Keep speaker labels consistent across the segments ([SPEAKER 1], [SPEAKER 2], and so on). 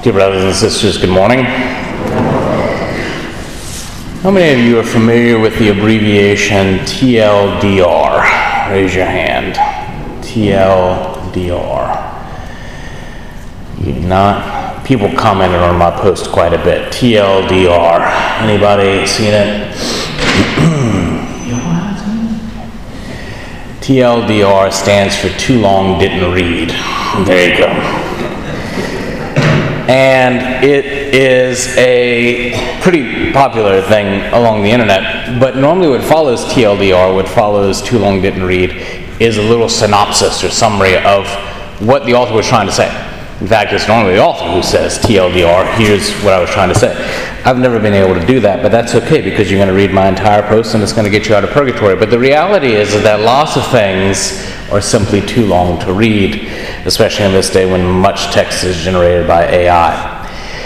[SPEAKER 1] Dear brothers and sisters, good morning. How many of you are familiar with the abbreviation TLDR? Raise your hand. TLDR. You're not? People commented on my post quite a bit. TLDR. Anybody seen it? TLDR stands for too long didn't read. There you go. And it is a pretty popular thing along the internet, but normally what follows TLDR, what follows too long didn't read, is a little synopsis or summary of what the author was trying to say. In fact, it's normally the author who says TLDR, here's what I was trying to say. I've never been able to do that, but that's okay because you're going to read my entire post and it's going to get you out of purgatory. But the reality is that lots of things are simply too long to read, especially in this day when much text is generated by AI.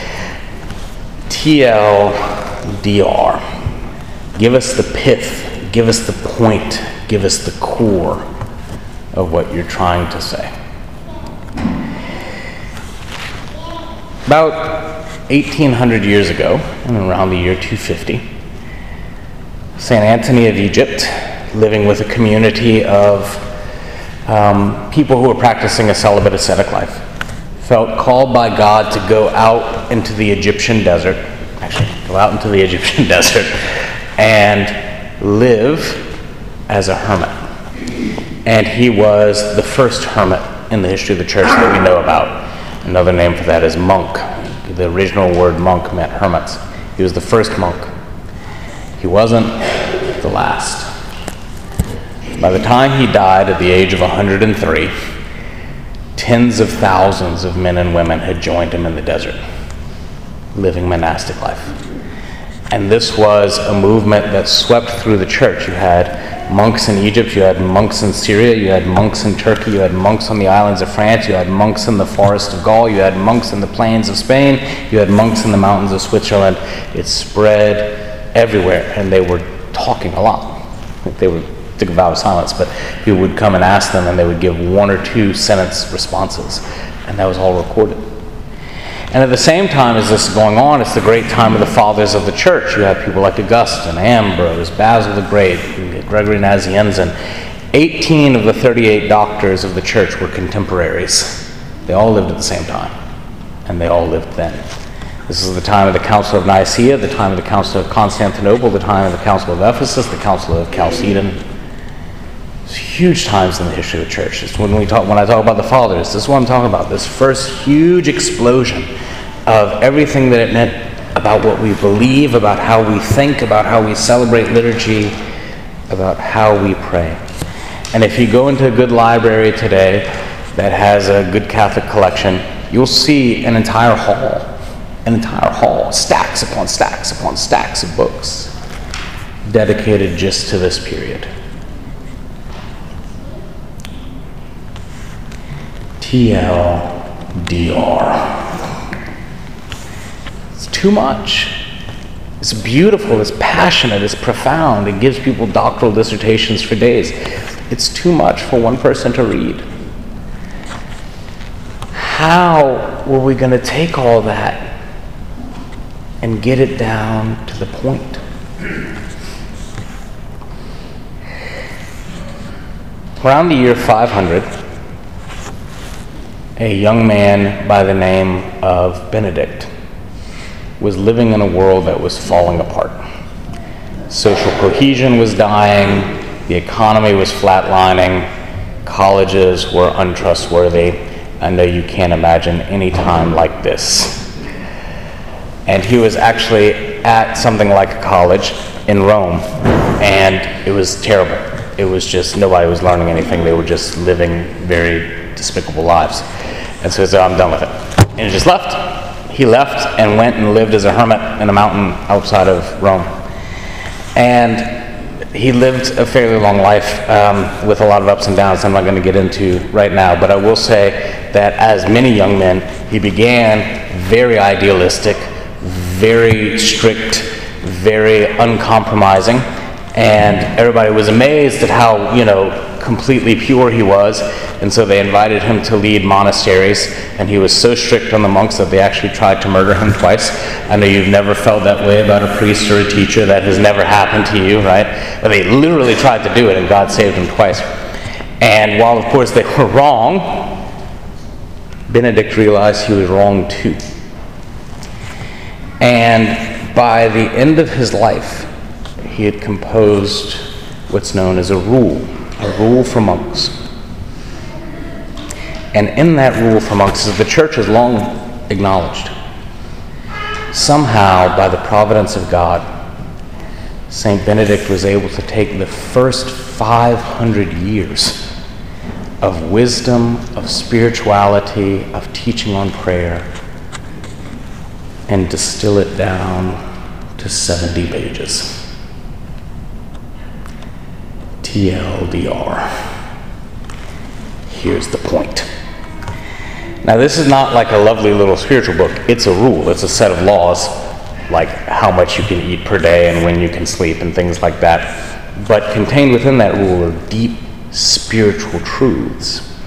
[SPEAKER 1] TLDR. Give us the pith, give us the point, give us the core of what you're trying to say. About 1,800 years ago, and around the year 250, St. Anthony of Egypt, living with a community of people who were practicing a celibate ascetic life, felt called by God to go out into the Egyptian desert, and live as a hermit. And he was the first hermit in the history of the church that we know about. Another name for that is monk. The original word monk meant hermits. He was the first monk. He wasn't the last. By the time he died at the age of 103, tens of thousands of men and women had joined him in the desert, living monastic life. And this was a movement that swept through the church. You had monks in Egypt, you had monks in Syria, you had monks in Turkey, you had monks on the islands of France, you had monks in the forest of Gaul, you had monks in the plains of Spain, you had monks in the mountains of Switzerland. It spread everywhere, and they were talking a lot. They would take a vow of silence, but people would come and ask them, and they would give 1 or 2 sentence responses, and that was all recorded. And at the same time as this is going on, it's the great time of the fathers of the church. You have people like Augustine, Ambrose, Basil the Great, Gregory Nazianzen. 18 of the 38 doctors of the church were contemporaries. They all lived at the same time, and they all lived then. This is the time of the Council of Nicaea, the time of the Council of Constantinople, the time of the Council of Ephesus, the Council of Chalcedon. It's huge times in the history of the church. It's when I talk about the fathers, this is what I'm talking about. This first huge explosion of everything that it meant about what we believe, about how we think, about how we celebrate liturgy, about how we pray. And if you go into a good library today that has a good Catholic collection, you'll see an entire hall, stacks upon stacks upon stacks of books dedicated just to this period. TLDR. It's too much. It's beautiful, it's passionate, it's profound. It gives people doctoral dissertations for days. It's too much for one person to read. How were we going to take all that and get it down to the point? Around the year 500, a young man by the name of Benedict was living in a world that was falling apart. Social cohesion was dying, the economy was flatlining, colleges were untrustworthy. I know you can't imagine any time like this. And he was actually at something like a college in Rome, and it was terrible. It was just, nobody was learning anything. They were just living very despicable lives. And so he said, I'm done with it. And he just left. He left and went and lived as a hermit in a mountain outside of Rome. And he lived a fairly long life with a lot of ups and downs I'm not going to get into right now. But I will say that as many young men, he began very idealistic, very strict, very uncompromising. And everybody was amazed at how, completely pure he was. and so they invited him to lead monasteries, and he was so strict on the monks that they actually tried to murder him twice. I know you've never felt that way about a priest or a teacher. That has never happened to you, right? But they literally tried to do it, and God saved him twice. And while, of course, they were wrong, Benedict realized he was wrong too. And by the end of his life, he had composed what's known as a rule for monks. And in that rule for monks, as the church has long acknowledged, somehow, by the providence of God, St. Benedict was able to take the first 500 years of wisdom, of spirituality, of teaching on prayer, and distill it down to 70 pages. TLDR. Here's the point. Now, this is not like a lovely little spiritual book. It's a rule. It's a set of laws, like how much you can eat per day and when you can sleep and things like that. But contained within that rule are deep spiritual truths.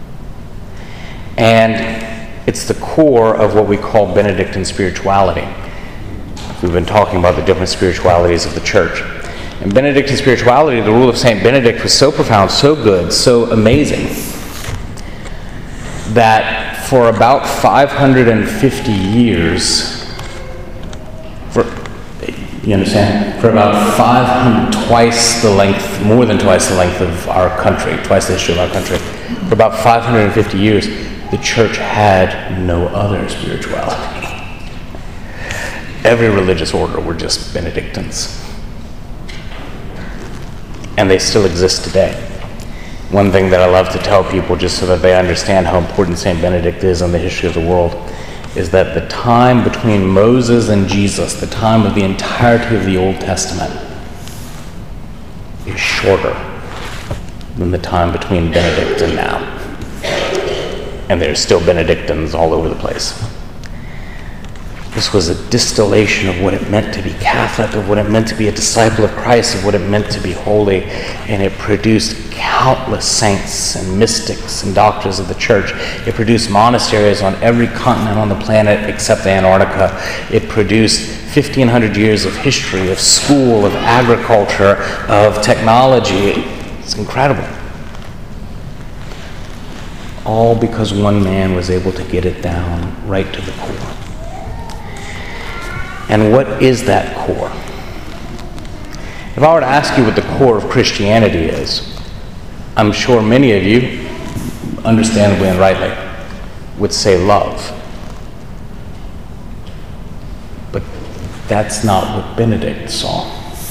[SPEAKER 1] And it's the core of what we call Benedictine spirituality. We've been talking about the different spiritualities of the church. In Benedictine spirituality, the rule of St. Benedict was so profound, so good, so amazing, that for about 550 years, you understand? For about 500, twice the length, more than twice the length of our country, twice the history of our country, for about 550 years, the church had no other spirituality. Every religious order were just Benedictines. And they still exist today. One thing that I love to tell people, just so that they understand how important St. Benedict is in the history of the world, is that the time between Moses and Jesus, the time of the entirety of the Old Testament, is shorter than the time between Benedict and now. And there's still Benedictines all over the place. This was a distillation of what it meant to be Catholic, of what it meant to be a disciple of Christ, of what it meant to be holy, and it produced countless saints and mystics and doctors of the church. It produced monasteries on every continent on the planet except Antarctica. It produced 1,500 years of history, of school, of agriculture, of technology. It's incredible. All because one man was able to get it down right to the core. And what is that core? If I were to ask you what the core of Christianity is, I'm sure many of you, understandably and rightly, would say love. But that's not what Benedict saw.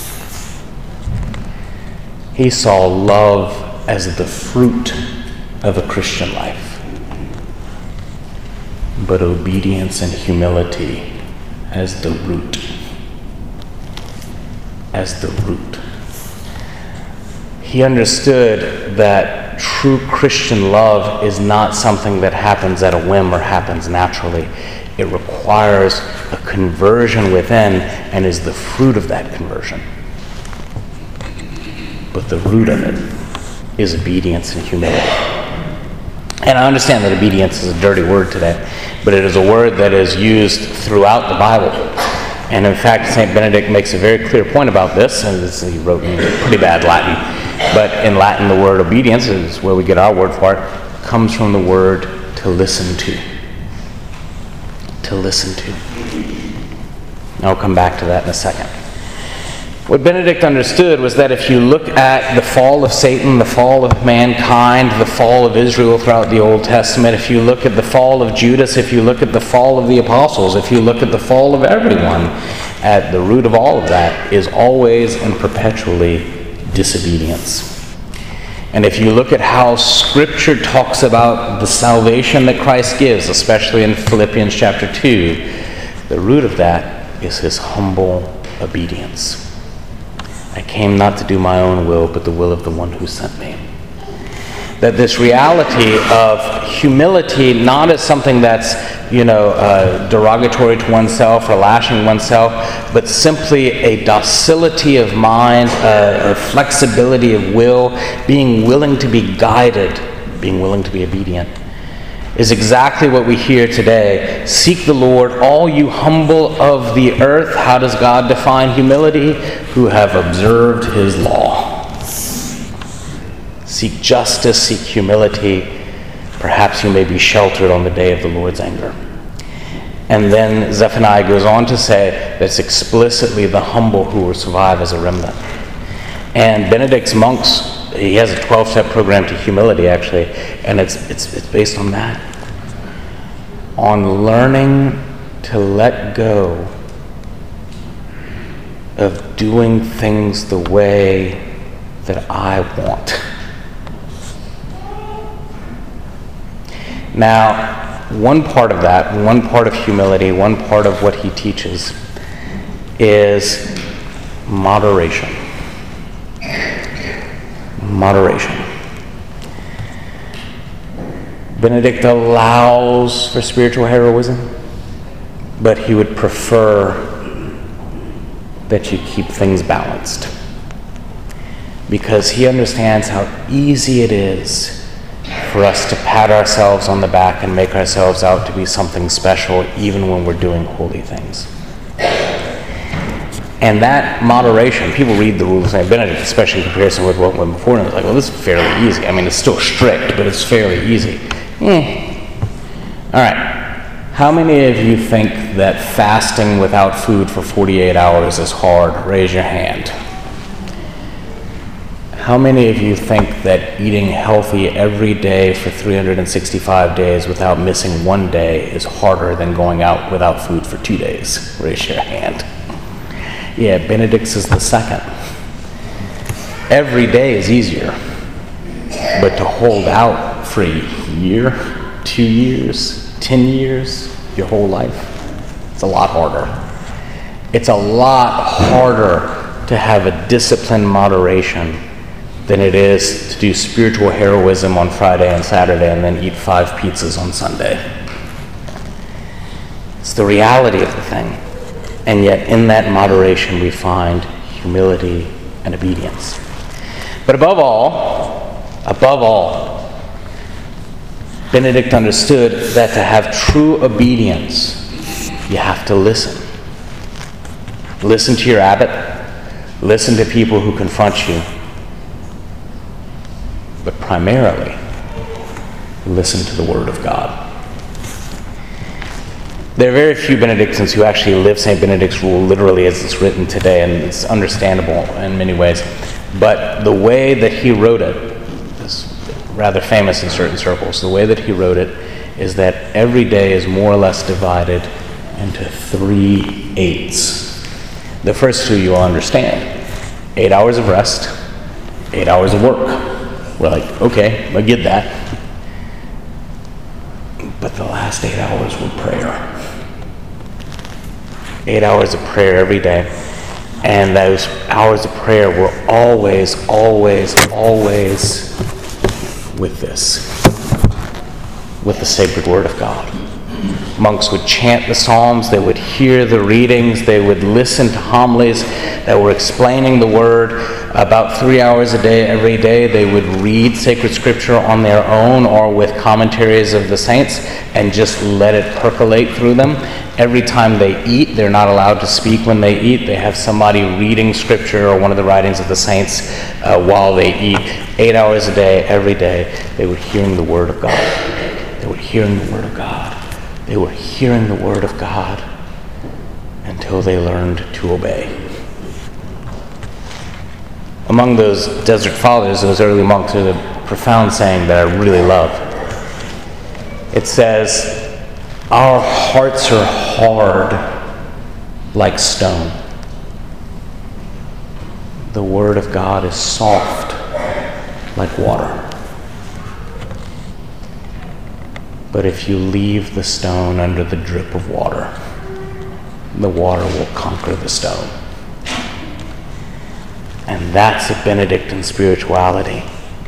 [SPEAKER 1] He saw love as the fruit of a Christian life, but obedience and humility as the root. As the root. He understood that true Christian love is not something that happens at a whim or happens naturally. It requires a conversion within and is the fruit of that conversion. But the root of it is obedience and humility. And I understand that obedience is a dirty word today, but it is a word that is used throughout the Bible. And in fact, St. Benedict makes a very clear point about this, and he wrote in pretty bad Latin. But in Latin, the word obedience, is where we get our word for it, comes from the word to listen to. To listen to. And I'll come back to that in a second. What Benedict understood was that if you look at the fall of Satan, the fall of mankind, the fall of Israel throughout the Old Testament, if you look at the fall of Judas, if you look at the fall of the apostles, if you look at the fall of everyone, at the root of all of that is always and perpetually disobedience. And if you look at how Scripture talks about the salvation that Christ gives, especially in Philippians chapter 2, the root of that is his humble obedience. I came not to do my own will, but the will of the one who sent me. That this reality of humility, not as something that's, derogatory to oneself or lashing oneself, but simply a docility of mind, a flexibility of will, being willing to be guided being willing to be obedient, is exactly what we hear today. Seek the Lord, all you humble of the earth. How does God define humility? Who have observed his law. Seek justice, seek humility. Perhaps you may be sheltered on the day of the Lord's anger. And then Zephaniah goes on to say that it's explicitly the humble who will survive as a remnant. And Benedict's monks, he has a 12-step program to humility, actually, and it's based on that. On learning to let go of doing things the way that I want. Now, one part of that, one part of humility, one part of what he teaches is moderation. Moderation. Benedict allows for spiritual heroism, but he would prefer that you keep things balanced, because he understands how easy it is for us to pat ourselves on the back and make ourselves out to be something special even when we're doing holy things. And that moderation, people read the rules of St. Benedict, especially in comparison with what went before, and it's like, well, this is fairly easy. I mean, it's still strict, but it's fairly easy. All right. How many of you think that fasting without food for 48 hours is hard? Raise your hand. How many of you think that eating healthy every day for 365 days without missing one day is harder than going out without food for 2 days? Raise your hand. Yeah, Benedict's is the second. Every day is easier, but to hold out for a year, 2 years, 10 years, your whole life, it's a lot harder. It's a lot harder to have a disciplined moderation than it is to do spiritual heroism on Friday and Saturday and then eat 5 pizzas on Sunday. It's the reality of the thing. And yet in that moderation we find humility and obedience. But above all, Benedict understood that to have true obedience, you have to listen. Listen to your abbot. Listen to people who confront you. But primarily, listen to the Word of God. There are very few Benedictines who actually live St. Benedict's rule literally as it's written today, and it's understandable in many ways. But the way that he wrote it is rather famous in certain circles. The way that he wrote it is that every day is more or less divided into 3 eights. The first 2 you'll understand. 8 hours of rest, 8 hours of work. We're like, okay, I get that. But the last 8 hours were prayer. 8 hours of prayer every day. And those hours of prayer were always with this, with the sacred Word of God. Monks would chant the Psalms, they would hear the readings, they would listen to homilies that were explaining the Word. About 3 hours a day, every day, they would read sacred scripture on their own or with commentaries of the saints and just let it percolate through them. Every time they eat, they're not allowed to speak when they eat. They have somebody reading scripture or one of the writings of the saints while they eat. 8 hours a day, every day, they were hearing the Word of God. They were hearing the Word of God. They were hearing the Word of God until they learned to obey. Among those desert fathers, those early monks, there's a profound saying that I really love. It says, "Our hearts are hard like stone. The Word of God is soft like water. But if you leave the stone under the drip of water, the water will conquer the stone." And that's a Benedictine spirituality.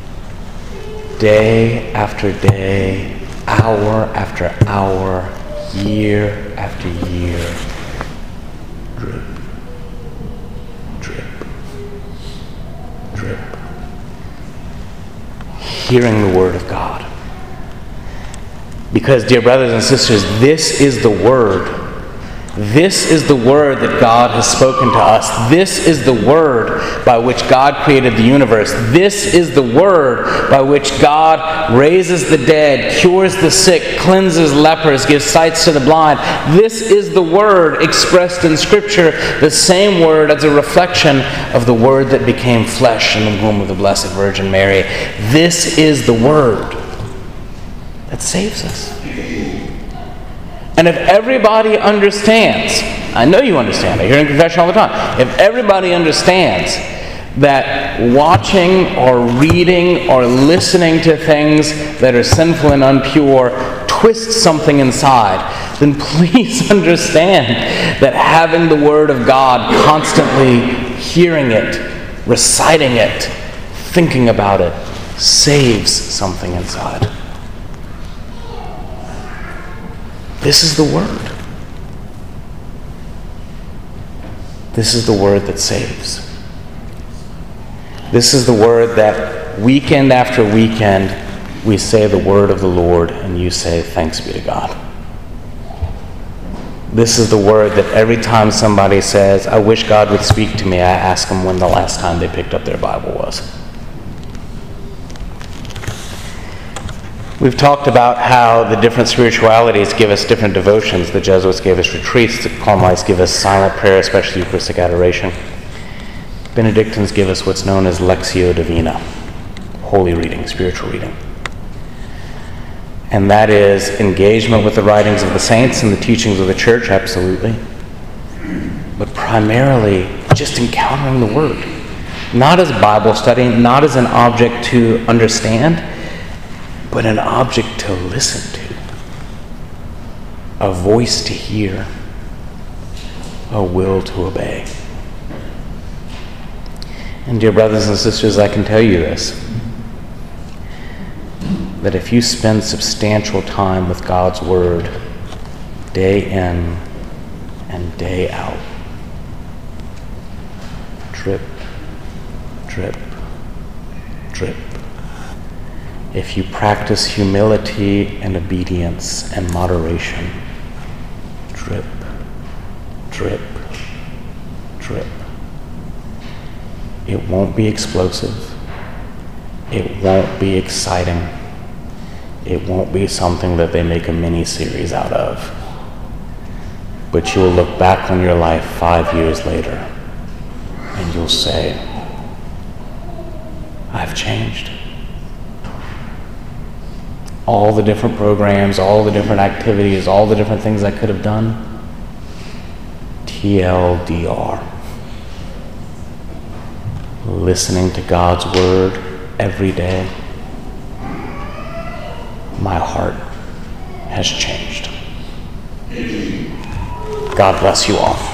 [SPEAKER 1] Day after day, hour after hour, year after year, drip, drip, drip. Hearing the Word of God. Because, dear brothers and sisters, this is the Word. This is the Word that God has spoken to us. This is the Word by which God created the universe. This is the Word by which God raises the dead, cures the sick, cleanses lepers, gives sight to the blind. This is the Word expressed in Scripture, the same Word as a reflection of the Word that became flesh in the womb of the Blessed Virgin Mary. This is the Word that saves us. And if everybody understands, I know you understand, I hear in confession all the time, if everybody understands that watching or reading or listening to things that are sinful and impure twist something inside, then please understand that having the Word of God, constantly hearing it, reciting it, thinking about it, saves something inside. This is the Word. This is the Word that saves. This is the Word that weekend after weekend we say the Word of the Lord and you say, thanks be to God. This is the Word that every time somebody says, I wish God would speak to me, I ask them when the last time they picked up their Bible was. We've talked about how the different spiritualities give us different devotions. The Jesuits gave us retreats. The Carmelites give us silent prayer, especially Eucharistic adoration. Benedictines give us what's known as Lectio Divina, holy reading, spiritual reading. And that is engagement with the writings of the saints and the teachings of the Church, absolutely. But primarily just encountering the Word. Not as Bible study, not as an object to understand, but an object to listen to, a voice to hear, a will to obey. And dear brothers and sisters, I can tell you this, that if you spend substantial time with God's Word, day in and day out, drip, drip, drip, if you practice humility and obedience and moderation, drip, drip, drip. It won't be explosive. It won't be exciting. It won't be something that they make a mini-series out of. But you'll look back on your life 5 years later and you'll say, I've changed. All the different programs, all the different activities, all the different things I could have done, TLDR. Listening to God's Word every day, my heart has changed. God bless you all.